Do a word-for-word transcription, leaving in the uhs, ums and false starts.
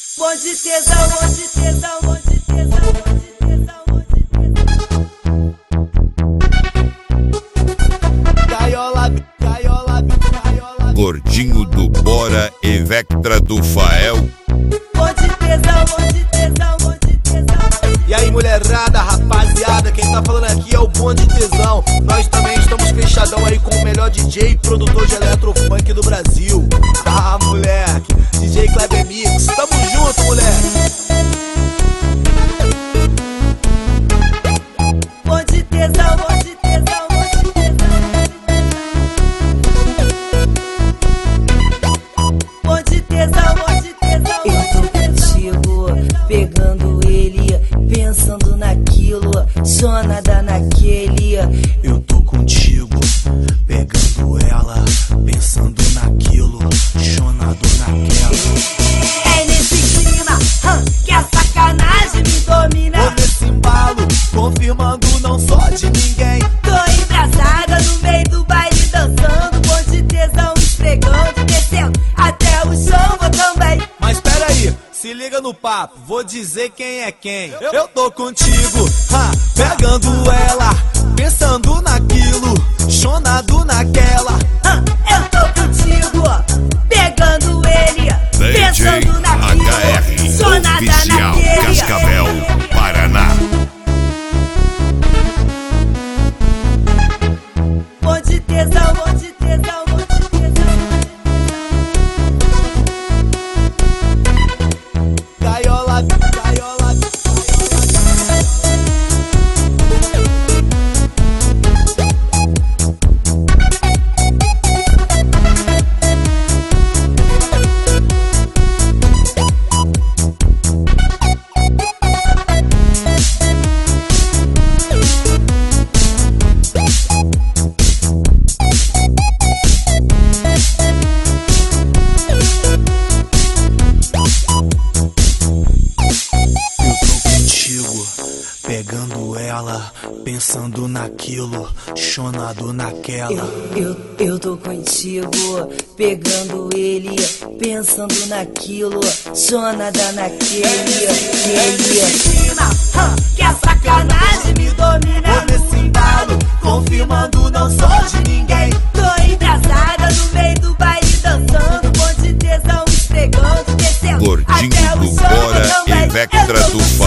Onde tesão, onde tesão, onde tesão, onde tesão, onde tesão. Gaiola, gaiola, gaiola. Gordinho do Bora e Vectra do Fael. Onde tesão, onde tesão, onde tesão. E aí, mulherada, rapaziada, quem tá falando aqui é o Bonde Tesão. Nós também estamos fechadão aí com o melhor D J e produtor de eletrofunk do Brasil. Ah, moleque, D J Kleber Mix, tamo junto, moleque. Onde tesão, onde tesão, onde tesão. Onde tesão, onde tesão. Eu tô contigo, pegando ele, pensando naquilo, só nada naquele. Eu tô contigo, pegando ela, pensando naquilo, chonado naquela. É nesse clima, hum, que a sacanagem me domina. Tô nesse embalo, confirmando não só de ninguém. Tô embraçada no meio do baile dançando, bonde tesão esfregando, descendo até o chão, vou também. Mas pera aí, se liga no papo, vou dizer quem é quem. Eu, eu tô contigo, ha, pegando ela, pensando naquilo, chonado naquela. Hum, eu tô contigo, pegando ele, D J pensando naquilo, H R só nada Oficial naquele. Cascavel, Paraná. Onde tesão, onde tesão, onde tesão. Gaiola, gaiola, gaiola. Pegando ela, pensando naquilo, chonado naquela. Eu, eu, eu tô contigo, pegando ele, pensando naquilo, só nada naquele. Ele. Que a sacanagem me domina. Tô nesse embalo, confirmando não sou de ninguém. Tô embraçada no meio do baile dançando, bonde tesão esfregando, descendo Gordinho até o do chão, Bora eu também. e Vectra Eu tô do